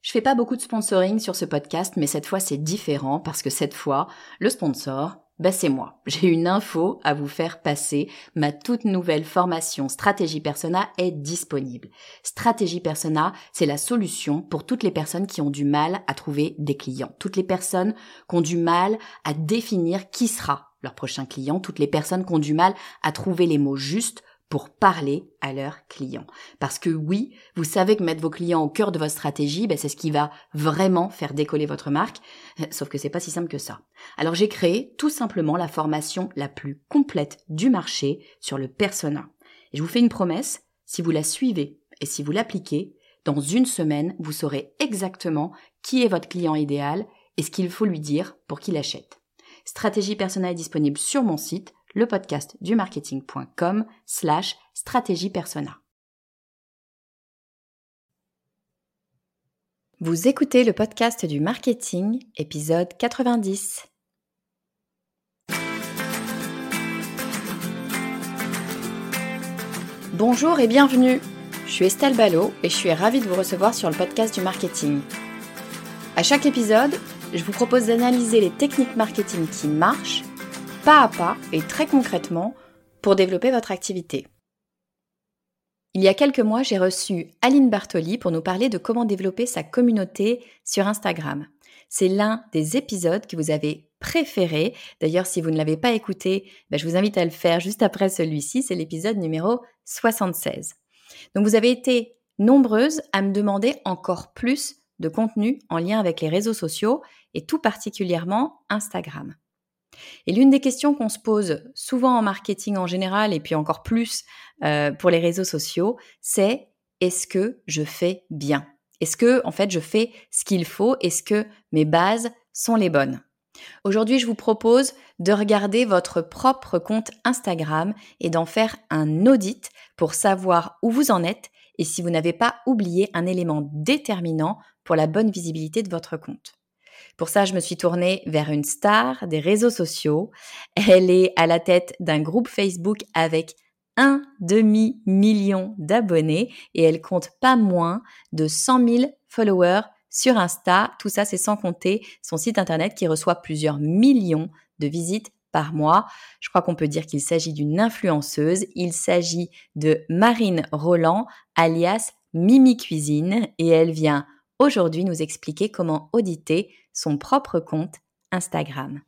Je fais pas beaucoup de sponsoring sur ce podcast, mais cette fois c'est différent parce que cette fois, le sponsor, c'est moi. J'ai une info à vous faire passer. Ma toute nouvelle formation Stratégie Persona est disponible. Stratégie Persona, c'est la solution pour toutes les personnes qui ont du mal à trouver des clients. Toutes les personnes qui ont du mal à définir qui sera leur prochain client. Toutes les personnes qui ont du mal à trouver les mots justes pour parler à leurs clients. Parce que oui, vous savez que mettre vos clients au cœur de votre stratégie, c'est ce qui va vraiment faire décoller votre marque, sauf que c'est pas si simple que ça. Alors j'ai créé tout simplement la formation la plus complète du marché sur le persona. Et je vous fais une promesse, si vous la suivez et si vous l'appliquez, dans une semaine, vous saurez exactement qui est votre client idéal et ce qu'il faut lui dire pour qu'il achète. Stratégie Persona est disponible sur mon site, lepodcastdumarketing.com/stratégie persona. Vous écoutez le podcast du marketing, épisode 90. Bonjour et bienvenue. Je suis Estelle Ballot et je suis ravie de vous recevoir sur le podcast du marketing. À chaque épisode, je vous propose d'analyser les techniques marketing qui marchent, pas à pas et très concrètement, pour développer votre activité. Il y a quelques mois, j'ai reçu Aline Bartoli pour nous parler de comment développer sa communauté sur Instagram. C'est l'un des épisodes que vous avez préféré. D'ailleurs, si vous ne l'avez pas écouté, je vous invite à le faire juste après celui-ci. C'est l'épisode numéro 76. Donc, vous avez été nombreuses à me demander encore plus de contenu en lien avec les réseaux sociaux et tout particulièrement Instagram. Et l'une des questions qu'on se pose souvent en marketing en général et puis encore plus pour les réseaux sociaux, c'est est-ce que je fais bien ? Est-ce que en fait je fais ce qu'il faut ? Est-ce que mes bases sont les bonnes ? Aujourd'hui, je vous propose de regarder votre propre compte Instagram et d'en faire un audit pour savoir où vous en êtes et si vous n'avez pas oublié un élément déterminant pour la bonne visibilité de votre compte. Pour ça, je me suis tournée vers une star des réseaux sociaux. Elle est à la tête d'un groupe Facebook avec 1,5 million d'abonnés et elle compte pas moins de 100 000 followers sur Insta. Tout ça, c'est sans compter son site internet qui reçoit plusieurs millions de visites par mois. Je crois qu'on peut dire qu'il s'agit d'une influenceuse. Il s'agit de Marine Roland, alias Mimi Cuisine, et elle vient aujourd'hui nous expliquer comment auditer son propre compte Instagram.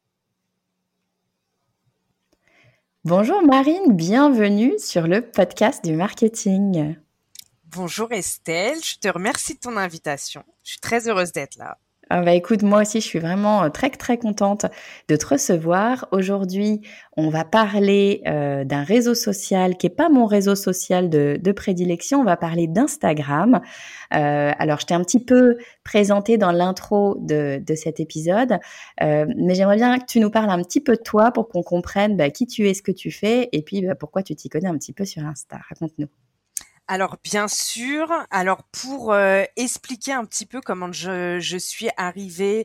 Bonjour Marine, bienvenue sur le podcast du marketing. Bonjour Estelle, je te remercie de ton invitation. Je suis très heureuse d'être là. Écoute, moi aussi, je suis vraiment très, très contente de te recevoir. Aujourd'hui, on va parler d'un réseau social qui n'est pas mon réseau social de prédilection. On va parler d'Instagram. Alors, je t'ai un petit peu présenté dans l'intro de cet épisode, mais j'aimerais bien que tu nous parles un petit peu de toi pour qu'on comprenne qui tu es, ce que tu fais, et puis pourquoi tu t'y connais un petit peu sur Insta. Raconte-nous. Alors bien sûr, pour expliquer un petit peu comment je suis arrivée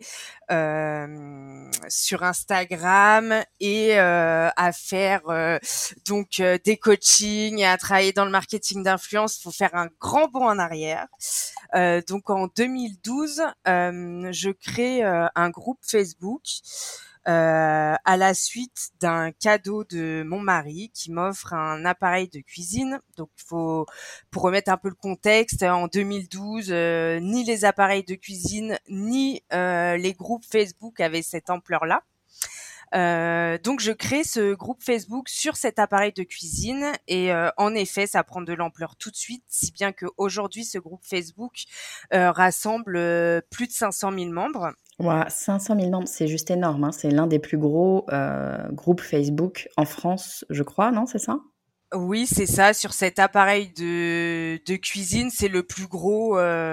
sur Instagram et à faire des coachings et à travailler dans le marketing d'influence, il faut faire un grand bond en arrière. Donc en 2012, je crée un groupe Facebook à la suite d'un cadeau de mon mari qui m'offre un appareil de cuisine. Donc pour remettre un peu le contexte, en 2012, ni les appareils de cuisine ni les groupes Facebook avaient cette ampleur-là. Donc je crée ce groupe Facebook sur cet appareil de cuisine et en effet ça prend de l'ampleur tout de suite, si bien qu'aujourd'hui ce groupe Facebook rassemble plus de 500 000 membres. Ouais, 500 000 membres, c'est juste énorme, hein. C'est l'un des plus gros groupes Facebook en France, je crois, non, c'est ça ? Oui, c'est ça. Sur cet appareil de cuisine, c'est le plus gros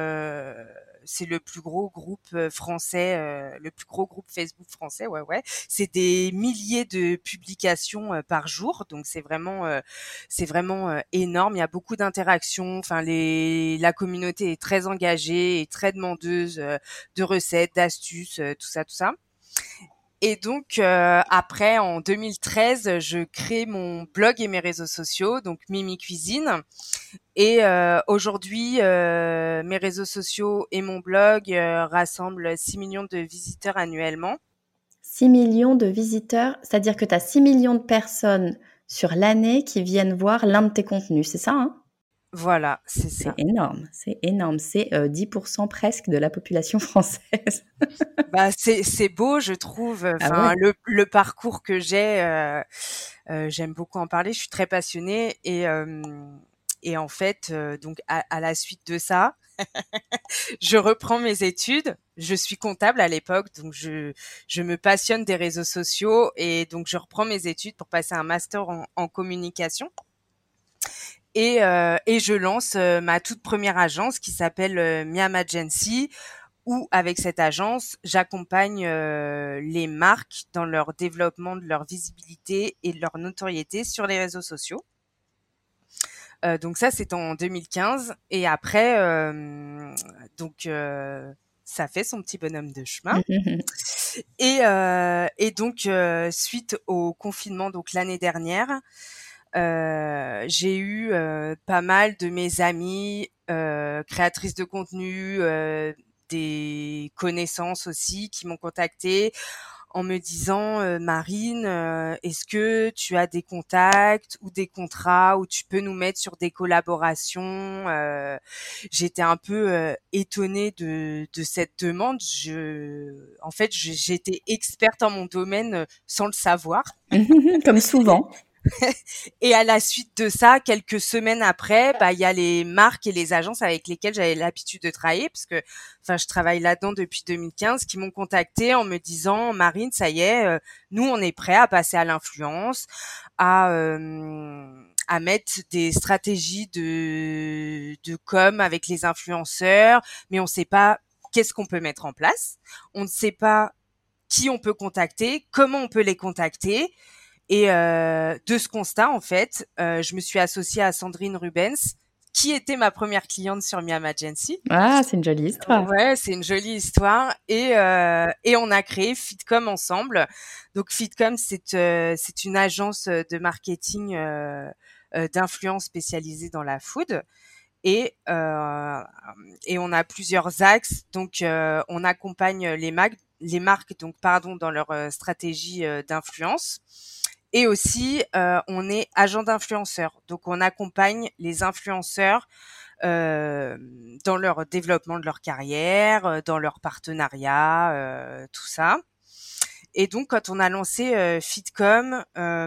groupe français, le plus gros groupe Facebook français. Ouais. C'est des milliers de publications par jour, donc c'est vraiment énorme. Il y a beaucoup d'interactions. Enfin, la communauté est très engagée et très demandeuse de recettes, d'astuces, tout ça. Et donc après, en 2013, je crée mon blog et mes réseaux sociaux, donc Mimi Cuisine. Et aujourd'hui, mes réseaux sociaux et mon blog rassemblent 6 millions de visiteurs annuellement. 6 millions de visiteurs, c'est-à-dire que tu as 6 millions de personnes sur l'année qui viennent voir l'un de tes contenus, c'est ça, hein? Voilà, c'est C'est ça. énorme, c'est énorme. C'est 10% presque de la population française. Bah, c'est beau, je trouve. Ah Enfin, ouais. le parcours que j'ai, j'aime beaucoup en parler. Je suis très passionnée et en fait, donc à la suite de ça, je reprends mes études. Je suis comptable à l'époque, donc je me passionne des réseaux sociaux et donc je reprends mes études pour passer un master en communication. Et je lance ma toute première agence qui s'appelle Miam Agency, où avec cette agence, j'accompagne les marques dans leur développement de leur visibilité et de leur notoriété sur les réseaux sociaux. Donc ça, c'est en 2015. Et après, ça fait son petit bonhomme de chemin. Et donc, suite au confinement, donc l'année dernière, j'ai eu pas mal de mes amies créatrices de contenu, des connaissances aussi qui m'ont contactée en me disant Marine, est-ce que tu as des contacts ou des contrats où tu peux nous mettre sur des collaborations. J'étais un peu étonnée de cette demande. En fait, j'étais experte en mon domaine sans le savoir. Comme souvent. Et à la suite de ça, quelques semaines après, bah il y a les marques et les agences avec lesquelles j'avais l'habitude de travailler, parce que, enfin, je travaille là-dedans depuis 2015, qui m'ont contacté en me disant, Marine, ça y est, nous on est prêts à passer à l'influence, à mettre des stratégies de com avec les influenceurs, mais on ne sait pas qu'est-ce qu'on peut mettre en place, on ne sait pas qui on peut contacter, comment on peut les contacter. Et de ce constat, en fait, je me suis associée à Sandrine Rubens, qui était ma première cliente sur Miam Agency. Ah, c'est une jolie histoire. Ouais, c'est une jolie histoire. Et on a créé Fitcom ensemble. Donc Fitcom, c'est une agence de marketing d'influence spécialisée dans la food. Et on a plusieurs axes. Donc on accompagne les marques donc pardon dans leur stratégie d'influence. Et aussi, on est agent d'influenceurs. Donc, on accompagne les influenceurs dans leur développement de leur carrière, dans leur partenariat, tout ça. Et donc, quand on a lancé Fitcom,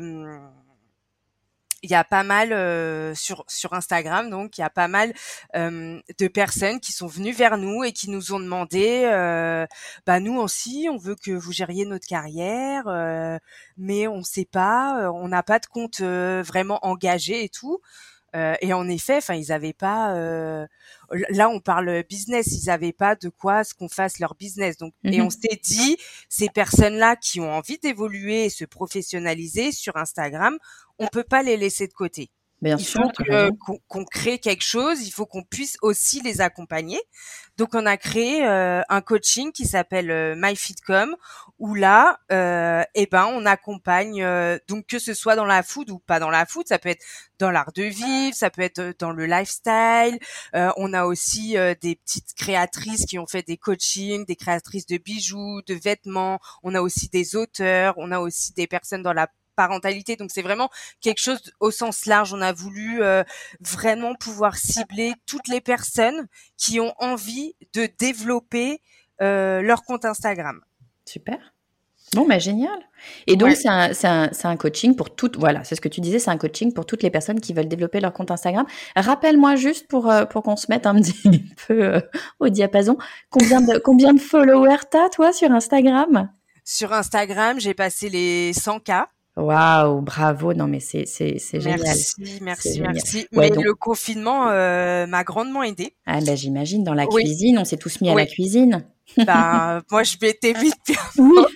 il y a pas mal sur Instagram, donc il y a pas mal de personnes qui sont venues vers nous et qui nous ont demandé bah nous aussi on veut que vous gériez notre carrière, mais on sait pas, on n'a pas de compte vraiment engagé et tout. Et en effet, enfin, ils avaient pas. Là, on parle business. Ils avaient pas de quoi ce qu'on fasse leur business. Donc, et on s'est dit, ces personnes-là qui ont envie d'évoluer et se professionnaliser sur Instagram, on peut pas les laisser de côté. Bien Il sûr, faut t'as raison. qu'on crée quelque chose. Il faut qu'on puisse aussi les accompagner. Donc, on a créé un coaching qui s'appelle MyFitcom, où là, on accompagne donc que ce soit dans la food ou pas dans la food, ça peut être dans l'art de vivre, ça peut être dans le lifestyle. On a aussi des petites créatrices qui ont fait des coachings, des créatrices de bijoux, de vêtements. On a aussi des auteurs, on a aussi des personnes dans la parentalité. Donc c'est vraiment quelque chose au sens large. On a voulu vraiment pouvoir cibler toutes les personnes qui ont envie de développer leur compte Instagram. Super. Bon, bah, génial. Et donc, Ouais. c'est un coaching pour toutes, voilà, c'est ce que tu disais, c'est un coaching pour toutes les personnes qui veulent développer leur compte Instagram. Rappelle-moi juste pour qu'on se mette un petit peu au diapason, combien de followers t'as, toi, sur Instagram? Sur Instagram, j'ai passé les 100K. Waouh, bravo. Non, mais c'est génial. Merci, C'est merci, génial. merci. Ouais, Mais donc, le confinement m'a grandement aidée. ah, bah, j'imagine, dans la Oui, cuisine, on s'est tous mis à la oui. cuisine. Ben, moi, je m'étais vite Oui.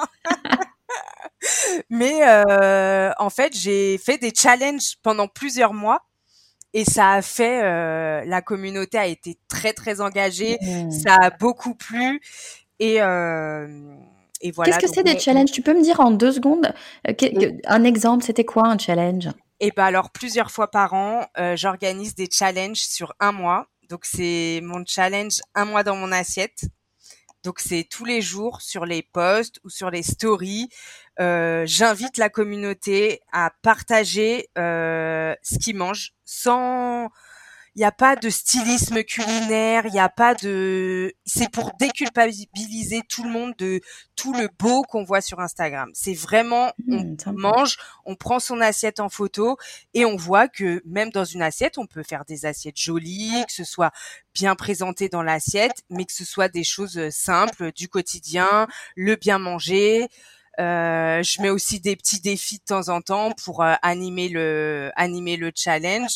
mais en fait, j'ai fait des challenges pendant plusieurs mois et ça a fait la communauté a été très très engagée, Mmh. ça a beaucoup plu et Et Qu'est-ce voilà. que Donc, c'est des challenges? Tu peux me dire en 2 secondes un exemple, c'était quoi un challenge? et ben alors plusieurs fois par an, j'organise des challenges sur un mois. Donc c'est mon challenge un mois dans mon assiette. Donc c'est tous les jours sur les posts ou sur les stories. J'invite la communauté à partager ce qu'ils mangent sans. Il n'y a pas de stylisme culinaire, il n'y a pas de. C'est pour déculpabiliser tout le monde de tout le beau qu'on voit sur Instagram. C'est vraiment, on Sympa. mange, on prend son assiette en photo et on voit que même dans une assiette, on peut faire des assiettes jolies, que ce soit bien présenté dans l'assiette, mais que ce soit des choses simples du quotidien, le bien manger. Je mets aussi des petits défis de temps en temps pour animer le challenge.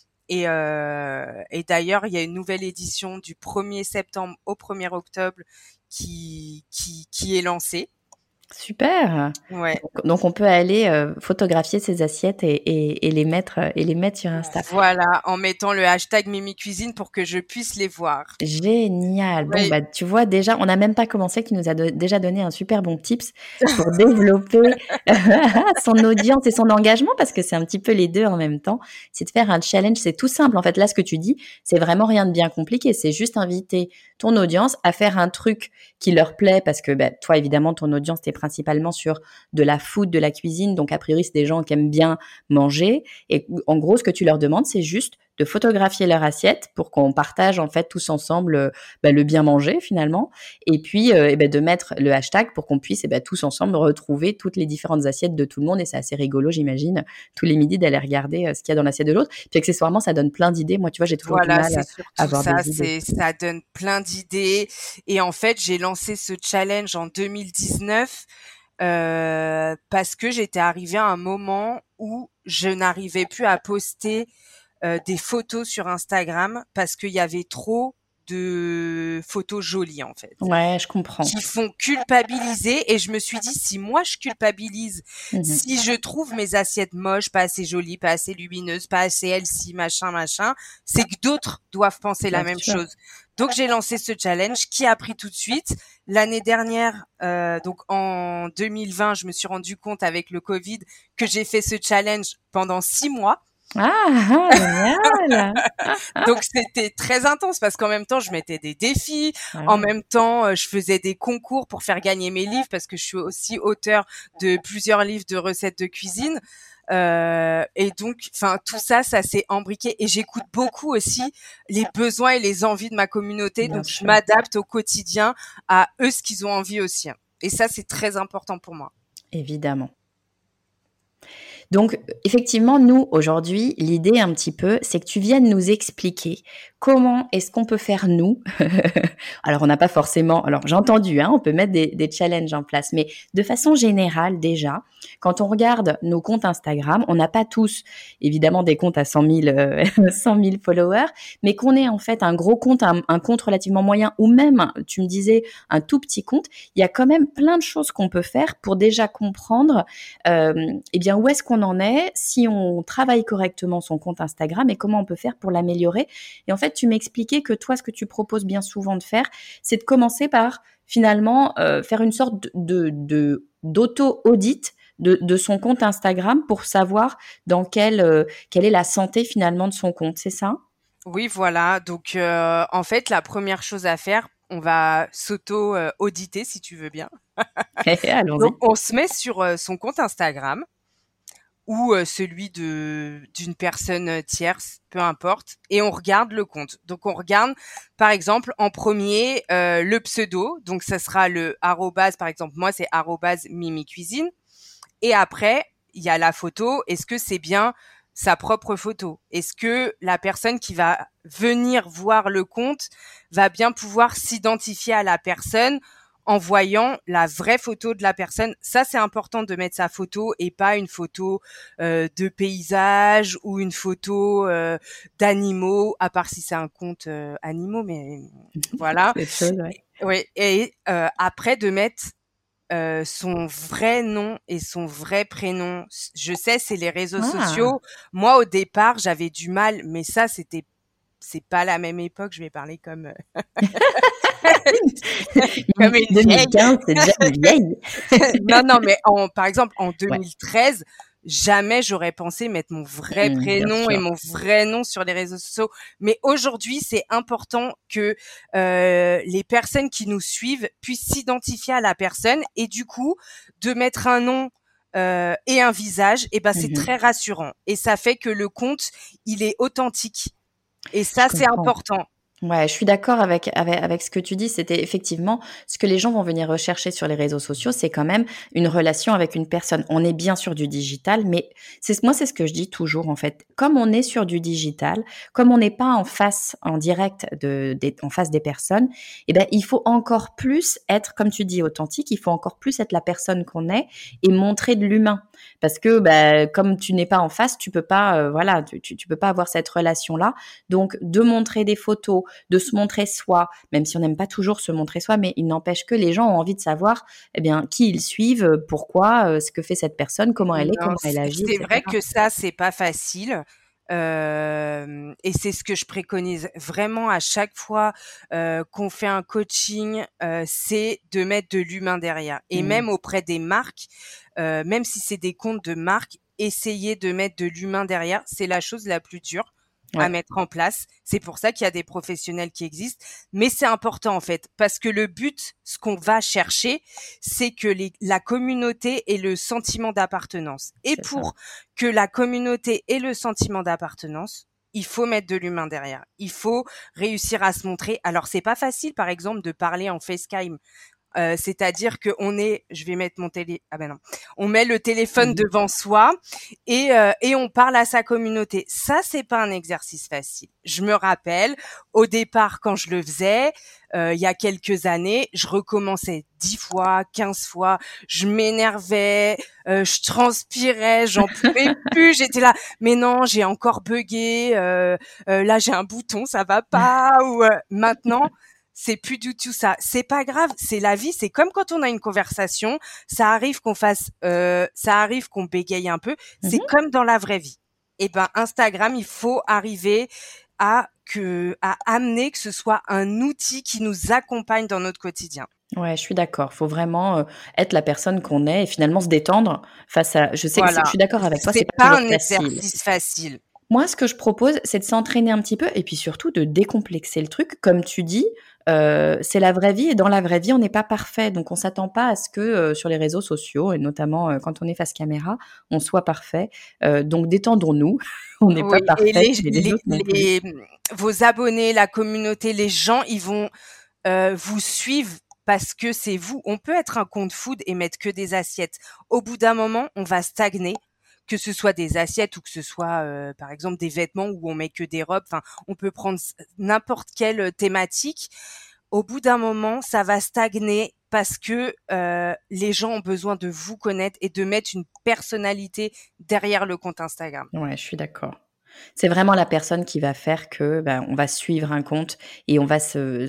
Et d'ailleurs, il y a une nouvelle édition du 1er septembre au 1er octobre qui est lancée. Super. Ouais. Donc on peut aller photographier ces assiettes et les mettre sur Insta. Voilà, en mettant le hashtag Mimi Cuisine pour que je puisse les voir. Génial. Bon, Oui. bah, tu vois, déjà, on n'a même pas commencé, tu nous as déjà donné un super bon tips pour développer son audience et son engagement, parce que c'est un petit peu les deux en même temps. C'est de faire un challenge, c'est tout simple. En fait, là, ce que tu dis, c'est vraiment rien de bien compliqué. C'est juste inviter ton audience à faire un truc qui leur plaît, parce que bah, toi, évidemment, ton audience, t'es principalement sur de la food, de la cuisine. Donc, a priori, c'est des gens qui aiment bien manger. Et en gros, ce que tu leur demandes, c'est juste de photographier leur assiette pour qu'on partage en fait tous ensemble le bien manger finalement, et puis de mettre le hashtag pour qu'on puisse tous ensemble retrouver toutes les différentes assiettes de tout le monde. Et c'est assez rigolo, j'imagine, tous les midis d'aller regarder ce qu'il y a dans l'assiette de l'autre. Puis accessoirement, ça donne plein d'idées. Moi, tu vois, j'ai toujours du Voilà, mal c'est à surtout avoir ça, des idées. ça donne plein d'idées. Et en fait, j'ai lancé ce challenge en 2019 parce que j'étais arrivée à un moment où je n'arrivais plus à poster des photos sur Instagram parce qu'il y avait trop de photos jolies en fait Ouais, je comprends. qui font culpabiliser. Et je me suis dit, si moi je culpabilise, si je trouve mes assiettes moches, pas assez jolies, pas assez lumineuses, pas assez healthy, machin, c'est que d'autres doivent penser la Bien même sûr. chose. Donc j'ai lancé ce challenge qui a pris tout de suite. L'année dernière, donc en 2020, je me suis rendu compte avec le Covid que j'ai fait ce challenge pendant 6 mois. Ah, génial. Donc c'était très intense parce qu'en même temps je mettais des défis, Ah en ouais. même temps je faisais des concours pour faire gagner mes livres parce que je suis aussi auteur de plusieurs livres de recettes de cuisine. Et donc, enfin tout ça s'est embriqué et j'écoute beaucoup aussi les besoins et les envies de ma communauté. Bien Donc je sûr. m'adapte au quotidien à eux ce qu'ils ont envie aussi. Et ça c'est très important pour moi. Évidemment. Donc, effectivement, nous, aujourd'hui, l'idée un petit peu, c'est que tu viennes nous expliquer comment est-ce qu'on peut faire nous. Alors, on n'a pas forcément. Alors, j'ai entendu, on peut mettre des challenges en place, mais de façon générale, déjà, quand on regarde nos comptes Instagram, on n'a pas tous, évidemment, des comptes à 100 000, 100 000 followers, mais qu'on ait en fait un gros compte, un compte relativement moyen, ou même, tu me disais, un tout petit compte, il y a quand même plein de choses qu'on peut faire pour déjà comprendre où est-ce qu'on en est, si on travaille correctement son compte Instagram et comment on peut faire pour l'améliorer. Et en fait, tu m'expliquais que toi, ce que tu proposes bien souvent de faire, c'est de commencer par finalement faire une sorte d'auto-audit de son compte Instagram pour savoir quelle est la santé finalement de son compte, c'est ça? Oui, voilà. Donc en fait, la première chose à faire, on va s'auto-auditer si tu veux bien. Donc Allons-y. on se met sur son compte Instagram ou celui d'une personne tierce, peu importe, et on regarde le compte. Donc on regarde, par exemple, en premier le pseudo. Donc ça sera le arrobase, par exemple, moi c'est arrobase Mimi Cuisine. Et après, il y a la photo. Est-ce que c'est bien sa propre photo? Est-ce que la personne qui va venir voir le compte va bien pouvoir s'identifier à la personne en voyant la vraie photo de la personne? Ça, c'est important de mettre sa photo et pas une photo de paysage ou une photo d'animaux, à part si c'est un compte animaux, mais voilà. C'est autre chose, ouais. Oui. Et après, de mettre son vrai nom et son vrai prénom. Je sais, c'est les réseaux Ah, sociaux. Moi, au départ, j'avais du mal, mais ça, c'est pas la même époque. Je vais parler comme Comme une vieille. 2015, c'est déjà une vieille. Non, mais par exemple, en 2013, jamais j'aurais pensé mettre mon vrai prénom et mon vrai nom sur les réseaux sociaux. Mais aujourd'hui, c'est important que les personnes qui nous suivent puissent s'identifier à la personne et du coup, de mettre un nom et un visage, et ben c'est très rassurant. Et ça fait que le compte, il est authentique. Et ça, c'est important. Ouais, je suis d'accord avec ce que tu dis. C'était effectivement ce que les gens vont venir rechercher sur les réseaux sociaux, c'est quand même une relation avec une personne. On est bien sur du digital, mais c'est ce que je dis toujours en fait. Comme on est sur du digital, comme on n'est pas en face, en direct en face des personnes, eh ben il faut encore plus être, comme tu dis, authentique. Il faut encore plus être la personne qu'on est et montrer de l'humain. Parce que comme tu n'es pas en face, tu peux pas, tu peux pas avoir cette relation-là. Donc de montrer des photos, de se montrer soi, même si on n'aime pas toujours se montrer soi, mais il n'empêche que les gens ont envie de savoir qui ils suivent, pourquoi, ce que fait cette personne, comment elle est, comment elle agit, c'est etc. vrai que ça, c'est pas facile. Et c'est ce que je préconise vraiment à chaque fois qu'on fait un coaching, c'est de mettre de l'humain derrière. Et même auprès des marques, même si c'est des comptes de marques, essayer de mettre de l'humain derrière, c'est la chose la plus dure à mettre en place. C'est pour ça qu'il y a des professionnels qui existent, mais c'est important en fait, parce que le but, ce qu'on va chercher, c'est que la communauté ait le sentiment d'appartenance. Et pour que la communauté ait le sentiment d'appartenance, il faut mettre de l'humain derrière. Il faut réussir à se montrer. Alors c'est pas facile, par exemple, de parler en FaceTime. C'est-à-dire que je vais mettre on met le téléphone devant soi et on parle à sa communauté. Ça, c'est pas un exercice facile. Je me rappelle, au départ, quand je le faisais, il y a quelques années, je recommençais 10 fois, 15 fois, je m'énervais, je transpirais, j'en pouvais plus, j'étais là, mais non, j'ai encore buggé, là j'ai un bouton, ça va pas, ou maintenant, c'est plus du tout ça. C'est pas grave, c'est la vie. C'est comme quand on a une conversation, ça arrive qu'on bégaye un peu. C'est comme dans la vraie vie. Et ben Instagram, il faut arriver à amener que ce soit un outil qui nous accompagne dans notre quotidien. Ouais, je suis d'accord. Faut vraiment être la personne qu'on est et finalement se détendre face à. Je sais que je suis d'accord avec toi, c'est pas pas toujours un facile. exercice facile. Moi, ce que je propose, c'est de s'entraîner un petit peu et puis surtout de décomplexer le truc. Comme tu dis, c'est la vraie vie et dans la vraie vie, on n'est pas parfait. Donc, on s'attend pas à ce que sur les réseaux sociaux et notamment quand on est face caméra, on soit parfait. Donc, détendons-nous. On n'est pas parfait. Et vos abonnés, la communauté, les gens, ils vont vous suivre parce que c'est vous. On peut être un compte food et mettre que des assiettes. Au bout d'un moment, on va stagner. Que ce soit des assiettes ou que ce soit, par exemple, des vêtements où on met que des robes. Enfin, on peut prendre n'importe quelle thématique. Au bout d'un moment, ça va stagner parce que les gens ont besoin de vous connaître et de mettre une personnalité derrière le compte Instagram. Ouais, je suis d'accord. C'est vraiment la personne qui va faire que on va suivre un compte et on va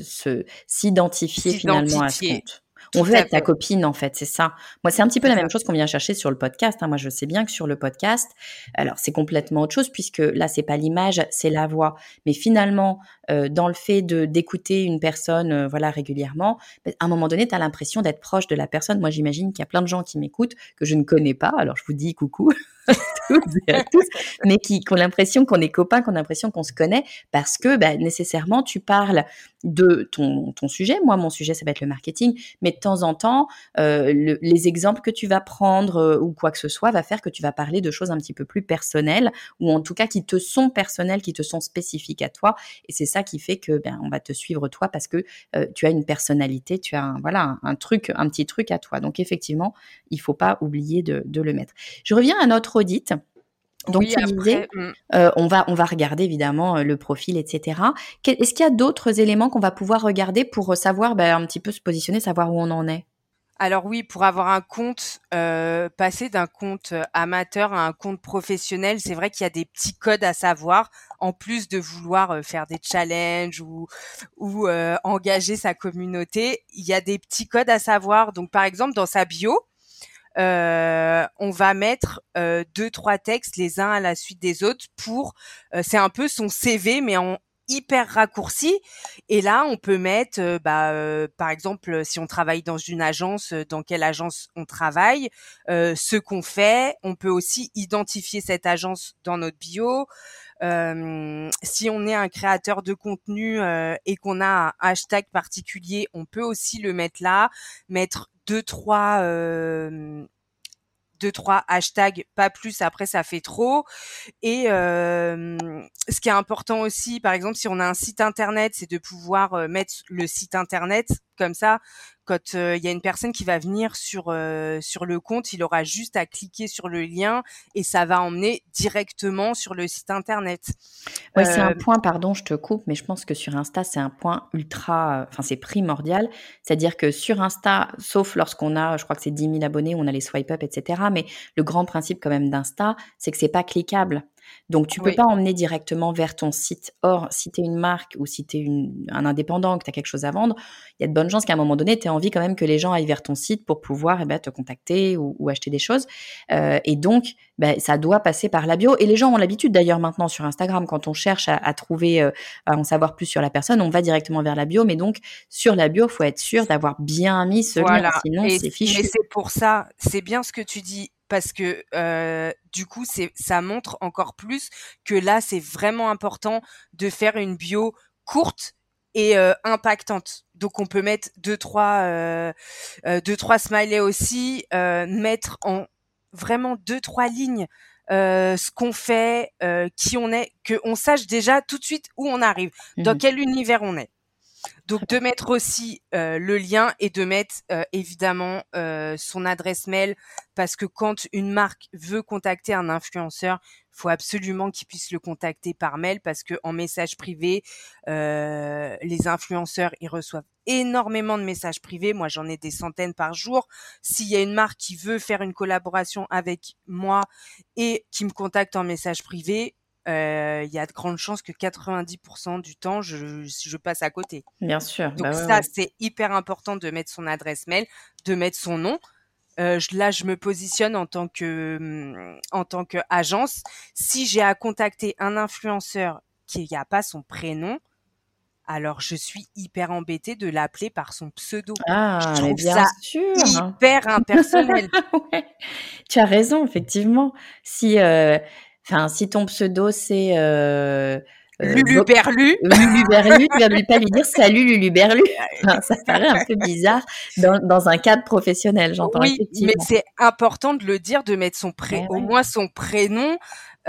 s'identifier finalement à ce compte. On veut être ta copine, en fait, c'est ça. Moi, c'est un petit peu la même chose qu'on vient chercher sur le podcast. Moi, je sais bien que sur le podcast, alors c'est complètement autre chose puisque là, c'est pas l'image, c'est la voix. Mais finalement, dans le fait d'écouter une personne, régulièrement, à un moment donné, tu as l'impression d'être proche de la personne. Moi, j'imagine qu'il y a plein de gens qui m'écoutent que je ne connais pas. Alors, je vous dis coucou toutes et à tous, mais qui ont l'impression qu'on est copains, qui ont l'impression qu'on se connaît parce que nécessairement, tu parles de ton sujet. Moi, mon sujet, ça va être le marketing, mais de temps en temps, les exemples que tu vas prendre ou quoi que ce soit va faire que tu vas parler de choses un petit peu plus personnelles ou en tout cas qui te sont personnelles, qui te sont spécifiques à toi. Et c'est ça qui fait que on va te suivre toi parce que tu as une personnalité, tu as un petit truc à toi. Donc effectivement, il faut pas oublier de le mettre. Je reviens à notre audit. Donc tu disais, on va regarder évidemment le profil, etc. Est-ce qu'il y a d'autres éléments qu'on va pouvoir regarder pour savoir un petit peu se positionner, savoir où on en est? Alors oui, pour avoir un compte, passer d'un compte amateur à un compte professionnel, c'est vrai qu'il y a des petits codes à savoir, en plus de vouloir faire des challenges ou engager sa communauté. Il y a des petits codes à savoir. Donc par exemple, dans sa bio, on va mettre 2-3 textes les uns à la suite des autres pour c'est un peu son CV mais hyper raccourci. Et là, on peut mettre, par exemple, si on travaille dans une agence, dans quelle agence on travaille, ce qu'on fait. On peut aussi identifier cette agence dans notre bio. Si on est un créateur de contenu et qu'on a un hashtag particulier, on peut aussi le mettre là, mettre deux, trois hashtags, pas plus, après ça fait trop. Et ce qui est important aussi, par exemple, si on a un site internet, c'est de pouvoir mettre le site internet comme ça. Quand il y a une personne qui va venir sur le compte, il aura juste à cliquer sur le lien et ça va emmener directement sur le site internet. Ouais, c'est un point, pardon, je te coupe, mais je pense que sur Insta, c'est un point ultra, enfin, c'est primordial. C'est-à-dire que sur Insta, sauf lorsqu'on a, je crois que c'est 10 000 abonnés, on a les swipe up, etc. Mais le grand principe quand même d'Insta, c'est que c'est pas cliquable. Donc, tu peux pas emmener directement vers ton site. Or, si tu es une marque ou si tu es un indépendant, que tu as quelque chose à vendre, il y a de bonnes chances qu'à un moment donné, tu aies envie quand même que les gens aillent vers ton site pour pouvoir te contacter ou acheter des choses. Et donc, ça doit passer par la bio. Et les gens ont l'habitude d'ailleurs maintenant sur Instagram, quand on cherche à trouver, à en savoir plus sur la personne, on va directement vers la bio. Mais donc, sur la bio, il faut être sûr d'avoir bien mis ce lien. Sinon, c'est fichu. Mais c'est pour ça, c'est bien ce que tu dis. Parce que du coup, ça montre encore plus que là, c'est vraiment important de faire une bio courte et impactante. Donc, on peut mettre deux, trois smileys aussi, mettre en vraiment 2-3 lignes ce qu'on fait, qui on est, que on sache déjà tout de suite où on arrive, dans quel univers on est. Donc de mettre aussi le lien et de mettre évidemment son adresse mail, parce que quand une marque veut contacter un influenceur, faut absolument qu'il puisse le contacter par mail, parce que en message privé, les influenceurs, ils reçoivent énormément de messages privés. Moi, j'en ai des centaines par jour. S'il y a une marque qui veut faire une collaboration avec moi et qui me contacte en message privé, il y a de grandes chances que 90% du temps, je passe à côté. Bien sûr. Donc ça, c'est hyper important de mettre son adresse mail, de mettre son nom. Là, je me positionne en tant que agence. Si j'ai à contacter un influenceur qui n'a pas son prénom, alors je suis hyper embêtée de l'appeler par son pseudo. Ah, je mais trouve bien ça sûr. hyper impersonnel. Ouais. Tu as raison, effectivement. Si ton pseudo c'est Luluberlu, Luluberlu, tu vas pas lui dire salut Luluberlu. Enfin, ça paraît un peu bizarre dans un cadre professionnel, j'entends oui, mais effectivement. c'est important de le dire, de mettre au Ouais. moins son prénom,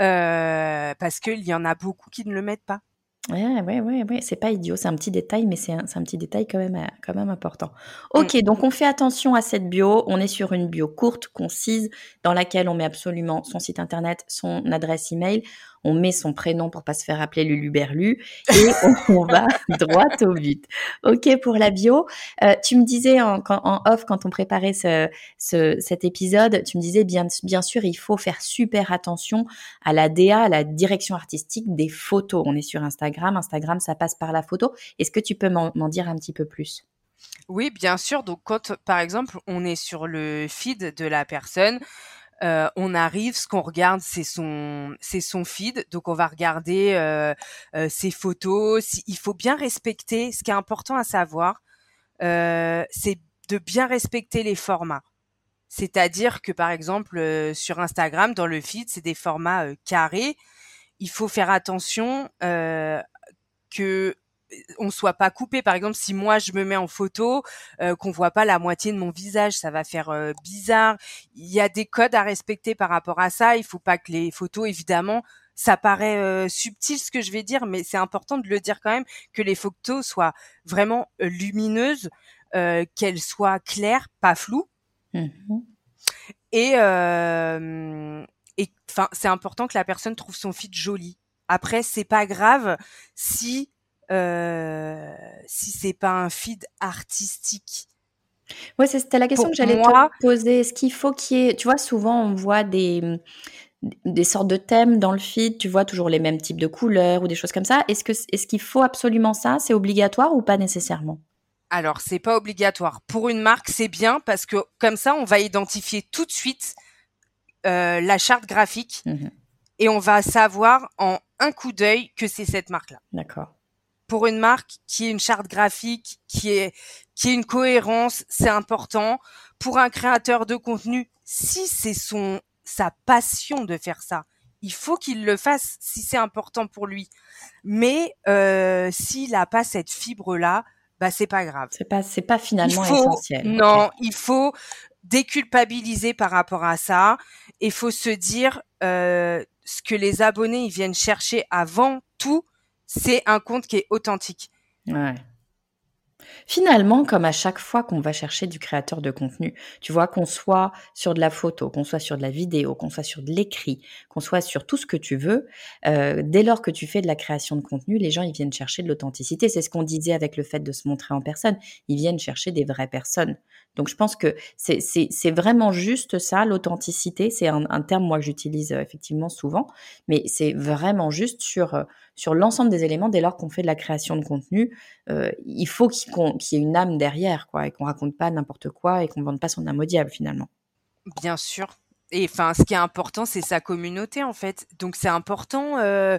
parce qu'il y en a beaucoup qui ne le mettent pas. Ouais, c'est pas idiot, c'est un petit détail, mais c'est un petit détail quand même important. Ok, donc on fait attention à cette bio, on est sur une bio courte, concise, dans laquelle on met absolument son site internet, son adresse email, on met son prénom pour pas se faire appeler Luluberlu, et on va droit au but. Ok pour la bio. Tu me disais en off, quand on préparait cet épisode, tu me disais bien sûr, il faut faire super attention à la DA, à la direction artistique des photos. On est sur Instagram. Instagram, ça passe par la photo. Est-ce que tu peux m'en dire un petit peu plus ? Oui, bien sûr. Donc, quand, par exemple, on est sur le feed de la personne, on arrive, ce qu'on regarde, c'est son feed. Donc, on va regarder ses photos. Il faut bien respecter. Ce qui est important à savoir, c'est de bien respecter les formats. C'est-à-dire que, par exemple, sur Instagram, dans le feed, c'est des formats carrés. Il faut faire attention que on soit pas coupé. Par exemple, si moi je me mets en photo, qu'on voit pas la moitié de mon visage, ça va faire bizarre. Il y a des codes à respecter par rapport à ça. Il faut pas que les photos, évidemment, ça paraît subtil ce que je vais dire, mais c'est important de le dire quand même, que les photos soient vraiment lumineuses, qu'elles soient claires, pas floues. Et enfin, c'est important que la personne trouve son feed joli. Après, c'est pas grave si c'est pas un feed artistique. Ouais, c'était la question que j'allais te poser. Est-ce qu'il faut qu'il y ait... Tu vois, souvent, on voit des sortes de thèmes dans le feed. Tu vois toujours les mêmes types de couleurs ou des choses comme ça. Est-ce qu'il faut absolument ça ? C'est obligatoire ou pas nécessairement ? Alors, c'est pas obligatoire. Pour une marque, c'est bien parce que comme ça, on va identifier tout de suite la charte graphique et on va savoir en un coup d'œil que c'est cette marque-là. D'accord. pour une marque, qu'il y ait une charte graphique, qu'il y ait une cohérence, c'est important. Pour un créateur de contenu, si c'est sa passion de faire ça, il faut qu'il le fasse si c'est important pour lui. Mais s'il a pas cette fibre-là, bah c'est pas grave. C'est pas finalement essentiel. Non, Okay. il faut déculpabiliser par rapport à ça. Il faut se dire ce que les abonnés ils viennent chercher avant tout, c'est un compte qui est authentique. Ouais. Finalement, comme à chaque fois qu'on va chercher du créateur de contenu, tu vois, qu'on soit sur de la photo, qu'on soit sur de la vidéo, qu'on soit sur de l'écrit, qu'on soit sur tout ce que tu veux, dès lors que tu fais de la création de contenu, les gens, ils viennent chercher de l'authenticité. C'est ce qu'on disait avec le fait de se montrer en personne. Ils viennent chercher des vraies personnes. Donc, je pense que c'est vraiment juste ça, l'authenticité. C'est un terme, moi, que j'utilise effectivement souvent, mais c'est vraiment juste sur l'ensemble des éléments dès lors qu'on fait de la création de contenu. Il faut qu'il y ait une âme derrière, quoi, et qu'on raconte pas n'importe quoi et qu'on vende pas son âme au diable, finalement. Bien sûr. Et enfin, ce qui est important, c'est sa communauté, en fait. Donc, c'est important,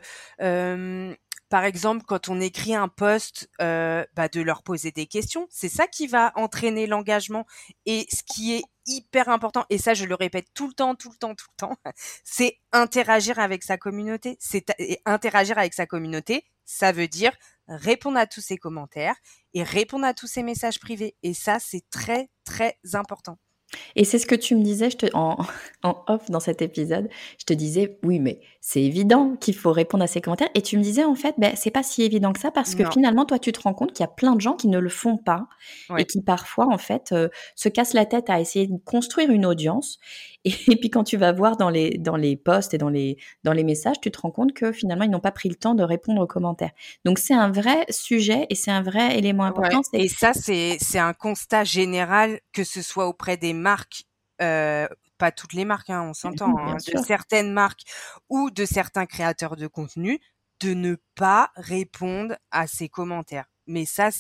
par exemple, quand on écrit un post, de leur poser des questions. C'est ça qui va entraîner l'engagement. Et ce qui est hyper important, et ça, je le répète tout le temps, c'est interagir avec sa communauté. Et interagir avec sa communauté, ça veut dire répondre à tous ses commentaires et répondre à tous ses messages privés. Et ça, c'est très, très important. Et c'est ce que tu me disais en off dans cet épisode. Je te disais, oui, mais c'est évident qu'il faut répondre à ces commentaires. Et tu me disais, en fait, c'est pas si évident que ça parce que Non. finalement, toi, tu te rends compte qu'il y a plein de gens qui ne le font pas Ouais. et qui parfois, en fait, se cassent la tête à essayer de construire une audience. Et puis, quand tu vas voir dans les posts et dans les messages, tu te rends compte que finalement, ils n'ont pas pris le temps de répondre aux commentaires. Donc, c'est un vrai sujet et c'est un vrai élément important. Ouais. Et ça, c'est un constat général, que ce soit auprès des marques, pas toutes les marques, hein, on s'entend, Bien de sûr. certaines marques ou de certains créateurs de contenu, de ne pas répondre à ces commentaires. Mais ça,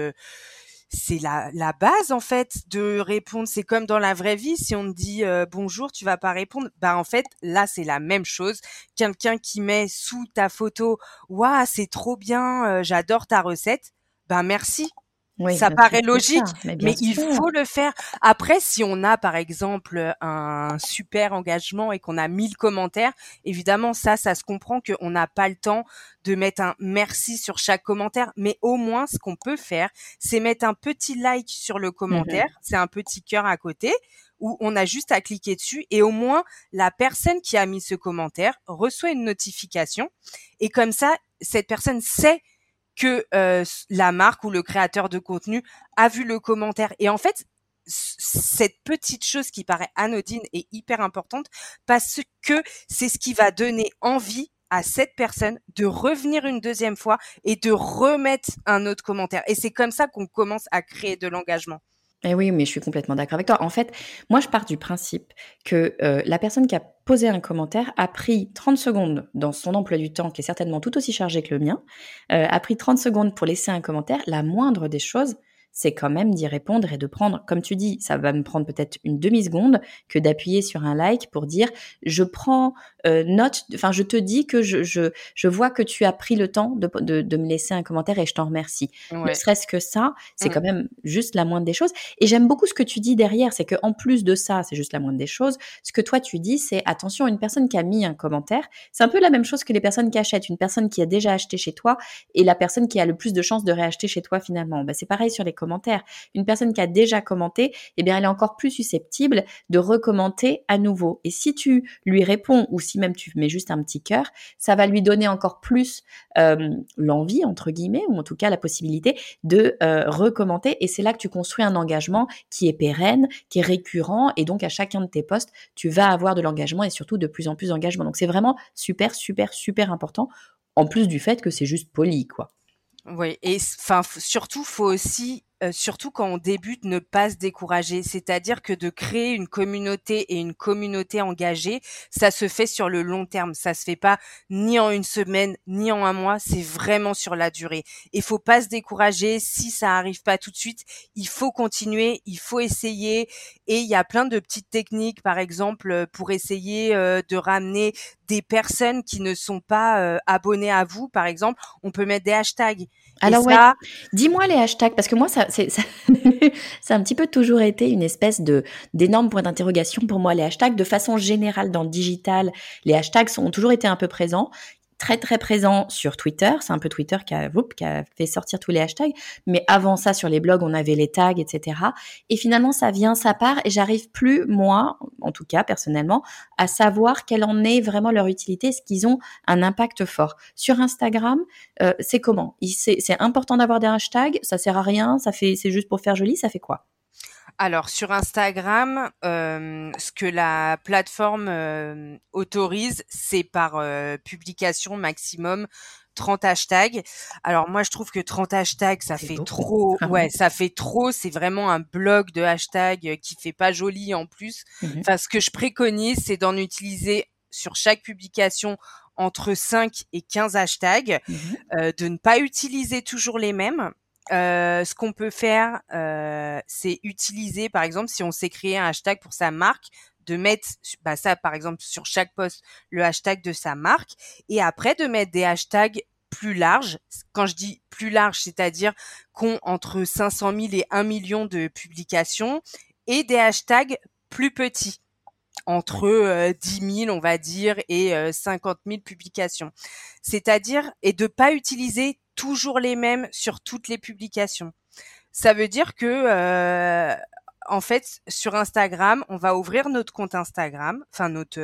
c'est la base, en fait, de répondre. C'est comme dans la vraie vie, si on te dit bonjour, tu vas pas répondre. Bah en fait, là, c'est la même chose. Quelqu'un qui met sous ta photo, waouh, c'est trop bien, j'adore ta recette. Ben merci. Oui, Ça bien sûr, paraît c'est ça. logique, Mais bien mais il sûr. faut le faire. Après, si on a, par exemple, un super engagement et qu'on a 1000 commentaires, évidemment, ça se comprend qu'on n'a pas le temps de mettre un merci sur chaque commentaire. Mais au moins, ce qu'on peut faire, c'est mettre un petit like sur le commentaire. C'est un petit cœur à côté où on a juste à cliquer dessus et au moins, la personne qui a mis ce commentaire reçoit une notification. Et comme ça, cette personne sait que la marque ou le créateur de contenu a vu le commentaire. Et en fait, cette petite chose qui paraît anodine est hyper importante parce que c'est ce qui va donner envie à cette personne de revenir une deuxième fois et de remettre un autre commentaire. Et c'est comme ça qu'on commence à créer de l'engagement. Eh oui, mais je suis complètement d'accord avec toi. En fait, moi, je pars du principe que la personne qui a posé un commentaire a pris 30 secondes dans son emploi du temps, qui est certainement tout aussi chargé que le mien, a pris 30 secondes pour laisser un commentaire. La moindre des choses, c'est quand même d'y répondre et de prendre, comme tu dis, ça va me prendre peut-être une demi-seconde que d'appuyer sur un like pour dire je prends note, enfin je te dis que je vois que tu as pris le temps de me laisser un commentaire et je t'en remercie. Ne Ouais. serait-ce que ça, c'est quand même juste la moindre des choses. Et j'aime beaucoup ce que tu dis derrière, c'est qu'en plus de ça, c'est juste la moindre des choses. Ce que toi tu dis, c'est attention, une personne qui a mis un commentaire, c'est un peu la même chose que les personnes qui achètent. Une personne qui a déjà acheté chez toi et la personne qui a le plus de chances de réacheter chez toi finalement. C'est pareil sur les commentaires. Une personne qui a déjà commenté, eh bien, elle est encore plus susceptible de recommenter à nouveau. Et si tu lui réponds ou si même tu mets juste un petit cœur, ça va lui donner encore plus l'envie, entre guillemets, ou en tout cas la possibilité de recommenter. Et c'est là que tu construis un engagement qui est pérenne, qui est récurrent. Et donc, à chacun de tes posts, tu vas avoir de l'engagement et surtout de plus en plus d'engagement. Donc, c'est vraiment super, super, super important. En plus du fait que c'est juste poli, quoi. Oui, et enfin surtout faut aussi surtout quand on débute ne pas se décourager, c'est-à-dire que de créer une communauté et une communauté engagée, ça se fait sur le long terme, ça se fait pas ni en une semaine ni en un mois, c'est vraiment sur la durée. Il faut pas se décourager si ça arrive pas tout de suite, il faut continuer, il faut essayer et il y a plein de petites techniques par exemple pour essayer de ramener des personnes qui ne sont pas abonnées à vous par exemple, on peut mettre des hashtags. Et Alors ouais, ça, dis-moi les hashtags parce que moi ça ça a un petit peu toujours été une espèce de d'énorme point d'interrogation pour moi les hashtags de façon générale dans le digital, les hashtags ont toujours été un peu présents, très très présents sur Twitter, c'est un peu Twitter qui a fait sortir tous les hashtags, mais avant ça sur les blogs on avait les tags etc. Et finalement ça vient ça part et j'arrive plus moi en tout cas personnellement à savoir quelle en est vraiment leur utilité, est-ce qu'ils ont un impact fort sur Instagram. C'est comment? C'est important d'avoir des hashtags? Ça sert à rien? C'est juste pour faire joli? Ça fait quoi? alors sur Instagram, ce que la plateforme autorise, c'est par publication maximum 30 hashtags. Alors moi, je trouve que 30 hashtags, ça C'est fait beaucoup. trop. Ah Ouais, ouais. ça fait trop. C'est vraiment un bloc de hashtags qui fait pas joli en plus. Mmh. Enfin, ce que je préconise, c'est d'en utiliser sur chaque publication entre 5 et 15 hashtags, Mmh. de ne pas utiliser toujours les mêmes. Ce qu'on peut faire, c'est utiliser, par exemple, si on s'est créé un hashtag pour sa marque, de mettre ça, par exemple, sur chaque post, le hashtag de sa marque, et après de mettre des hashtags plus larges. Quand je dis plus larges, c'est-à-dire qu'ont entre 500 000 et 1 million de publications, et des hashtags plus petits, entre 10 000, on va dire, et 50 000 publications. C'est-à-dire, et de pas utiliser toujours les mêmes sur toutes les publications. Ça veut dire que, en fait, sur Instagram, on va ouvrir notre compte Instagram, enfin notre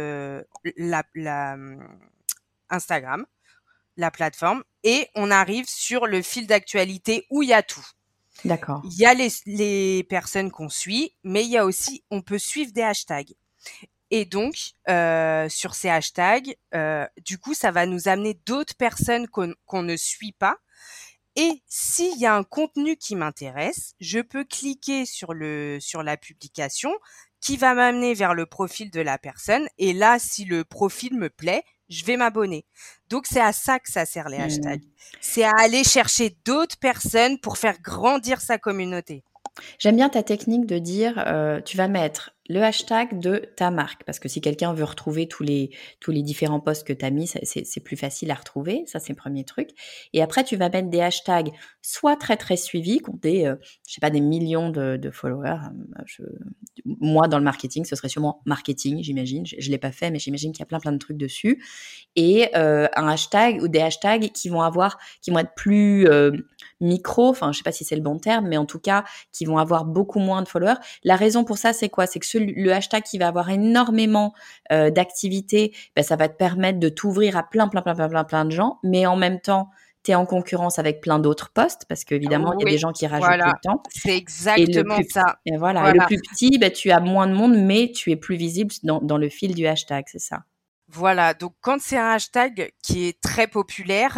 Instagram, la plateforme, et on arrive sur le fil d'actualité où il y a tout. D'accord. Il y a les personnes qu'on suit, mais il y a aussi, on peut suivre des hashtags. Et donc, sur ces hashtags, du coup, ça va nous amener d'autres personnes qu'on ne suit pas. Et s'il y a un contenu qui m'intéresse, je peux cliquer sur la publication qui va m'amener vers le profil de la personne. Et là, si le profil me plaît, je vais m'abonner. Donc, c'est à ça que ça sert les Mmh. hashtags. C'est à aller chercher d'autres personnes pour faire grandir sa communauté. J'aime bien ta technique de dire, tu vas mettre le hashtag de ta marque parce que si quelqu'un veut retrouver tous les différents posts que tu as mis, c'est plus facile à retrouver, ça c'est le premier truc et après tu vas mettre des hashtags soit très, très suivis, qui ont je sais pas, des millions de followers, moi dans le marketing, ce serait sûrement marketing, j'imagine. Je l'ai pas fait, mais j'imagine qu'il y a plein, plein de trucs dessus et un hashtag ou des hashtags qui vont être plus, micro, enfin je sais pas si c'est le bon terme, mais en tout cas qui vont avoir beaucoup moins de followers. La raison pour ça, c'est quoi? C'est que le hashtag qui va avoir énormément d'activité, ben, ça va te permettre de t'ouvrir à plein, plein, plein, plein, plein, plein de gens, mais en même temps, tu es en concurrence avec plein d'autres posts parce qu'évidemment, il y a des Oui, gens qui rajoutent tout voilà, le temps. c'est Et le exactement plus, ça. et voilà. Et le Voilà. plus petit, ben, tu as moins de monde, mais tu es plus visible dans le fil du hashtag, c'est ça. Voilà, donc quand c'est un hashtag qui est très populaire,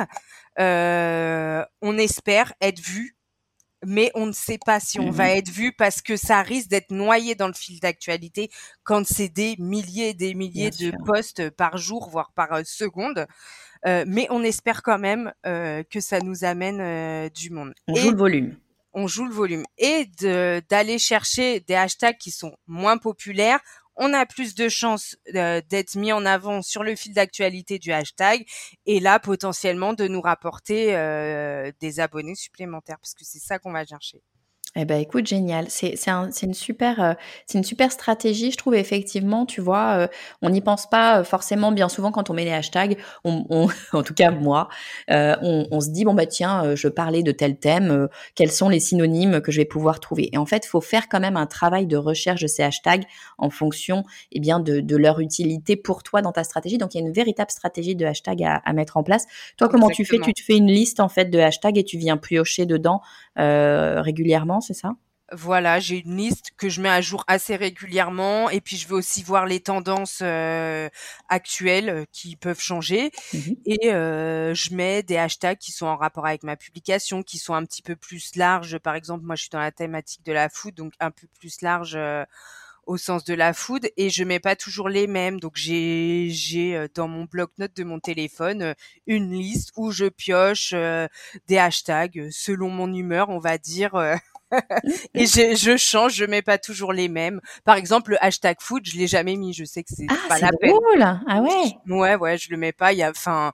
on espère être vu, mais on ne sait pas si on va Mhm. être vu parce que ça risque d'être noyé dans le fil d'actualité quand c'est des milliers et des milliers Bien de sûr. posts par jour, voire par seconde. Mais on espère quand même que ça nous amène du monde. On joue Et le volume. on joue le volume. Et d'aller chercher des hashtags qui sont moins populaires, on a plus de chances d'être mis en avant sur le fil d'actualité du hashtag et là potentiellement de nous rapporter des abonnés supplémentaires parce que c'est ça qu'on va chercher. Eh ben, écoute, génial. C'est une super stratégie, je trouve effectivement, tu vois, on n'y pense pas, forcément bien souvent quand on met les hashtags, en tout cas moi, on se dit: «Bon, bah, tiens, je parlais de tel thème, quels sont les synonymes que je vais pouvoir trouver?» Et en fait, il faut faire quand même un travail de recherche de ces hashtags en fonction, eh bien, de leur utilité pour toi dans ta stratégie. Donc il y a une véritable stratégie de hashtag à mettre en place. Toi, comment tu fais? Exactement. Tu te fais une liste, en fait, de hashtags et tu viens piocher dedans, régulièrement, c'est ça? Voilà, j'ai une liste que je mets à jour assez régulièrement et puis je vais aussi voir les tendances actuelles qui peuvent changer Mmh. et je mets des hashtags qui sont en rapport avec ma publication, qui sont un petit peu plus larges. Par exemple, moi je suis dans la thématique de la food, donc un peu plus large au sens de la food et je mets pas toujours les mêmes. Donc j'ai dans mon bloc-notes de mon téléphone une liste où je pioche des hashtags selon mon humeur, on va dire. Et Mmh. je change, je mets pas toujours les mêmes. Par exemple, le hashtag food, je l'ai jamais mis. Je sais que c'est Ah, pas c'est la peine. drôle! Ah ouais? Ouais, je le mets pas. Il y a, enfin,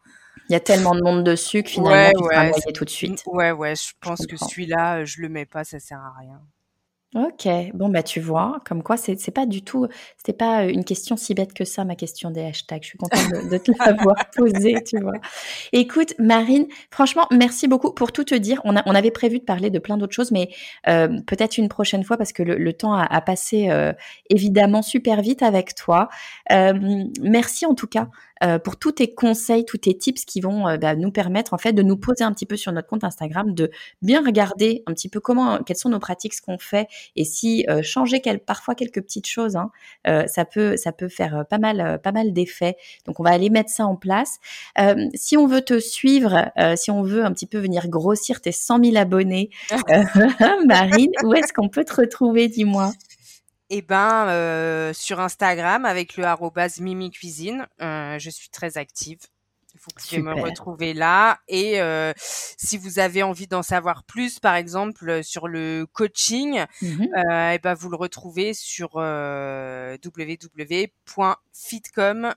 Il y a tellement de monde dessus que finalement, Ouais, tu seras ouais, noyée tout de suite. ouais, je Je pense que comprends. celui-là, je le mets pas, ça sert à rien. OK. Bon, bah, tu vois, comme quoi c'est pas du tout c'était pas, une question si bête que ça, ma question des hashtags. Je suis contente de te l'avoir posée, tu vois? Écoute, Marine, franchement, merci beaucoup. Pour tout te dire, on avait prévu de parler de plein d'autres choses, mais peut-être une prochaine fois parce que le temps a passé, évidemment super vite avec toi. Merci en tout cas, pour tous tes conseils, tous tes tips qui vont, bah, nous permettre en fait de nous poser un petit peu sur notre compte Instagram, de bien regarder un petit peu quelles sont nos pratiques, ce qu'on fait et si changer parfois quelques petites choses, hein, ça peut faire pas mal d'effets. Donc on va aller mettre ça en place. Si on veut te suivre, si on veut un petit peu venir grossir tes 100 000 abonnés, euh, Marine, où est-ce qu'on peut te retrouver, dis-moi? Et ben, sur Instagram avec le arrobase Mimi Cuisine, je suis très active. Vous pouvez me Super. retrouver là et si vous avez envie d'en savoir plus, par exemple, sur le coaching, Mhm. et ben, vous le retrouvez sur, www.fitcom,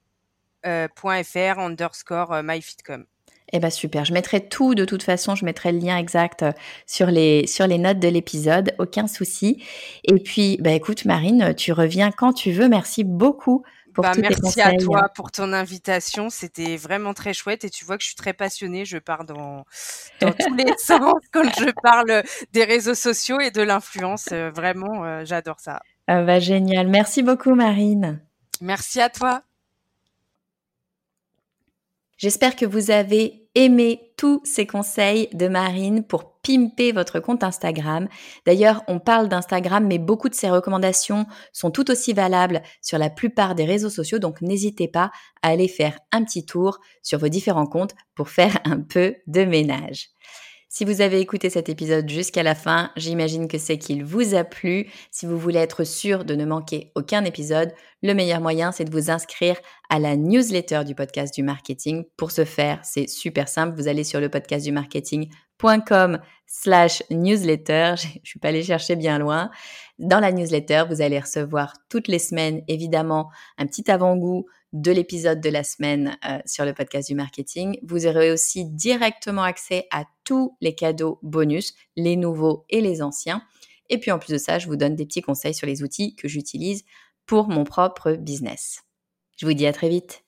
.fr _myfitcom. Eh ben super. Je mettrai tout de toute façon, je mettrai le lien exact sur les notes de l'épisode, aucun souci. Et puis, bah écoute, Marine, tu reviens quand tu veux. Merci beaucoup pour Bah, tous tes merci à conseils. toi pour ton invitation. C'était vraiment très chouette et tu vois que je suis très passionnée. Je pars dans tous les sens quand je parle des réseaux sociaux et de l'influence. Vraiment, j'adore ça. Ah bah génial. Merci beaucoup, Marine. Merci à toi. J'espère que vous avez aimé tous ces conseils de Marine pour pimper votre compte Instagram. D'ailleurs, on parle d'Instagram, mais beaucoup de ces recommandations sont tout aussi valables sur la plupart des réseaux sociaux, donc n'hésitez pas à aller faire un petit tour sur vos différents comptes pour faire un peu de ménage. Si vous avez écouté cet épisode jusqu'à la fin, j'imagine que c'est qu'il vous a plu. Si vous voulez être sûr de ne manquer aucun épisode, le meilleur moyen, c'est de vous inscrire à la newsletter du podcast du marketing. Pour ce faire, c'est super simple. Vous allez sur le podcastdumarketing.com/newsletter. Je suis pas allée chercher bien loin. Dans la newsletter, vous allez recevoir toutes les semaines, évidemment, un petit avant-goût de l'épisode de la semaine sur le podcast du marketing. Vous aurez aussi directement accès à tous les cadeaux bonus, les nouveaux et les anciens. Et puis en plus de ça, je vous donne des petits conseils sur les outils que j'utilise pour mon propre business. Je vous dis à très vite.